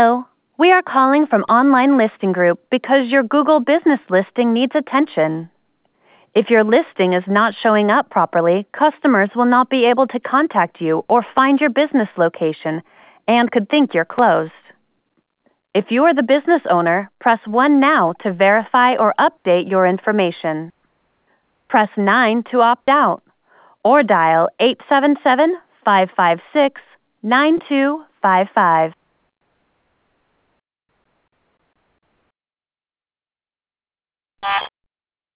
Hello, we are calling from Online Listing Group because your Google business listing needs attention. If your listing is not showing up properly, customers will not be able to contact you or find your business location and could think you're closed. If you are the business owner, press 1 now to verify or update your information. Press 9 to opt out, or dial 877-556-9255.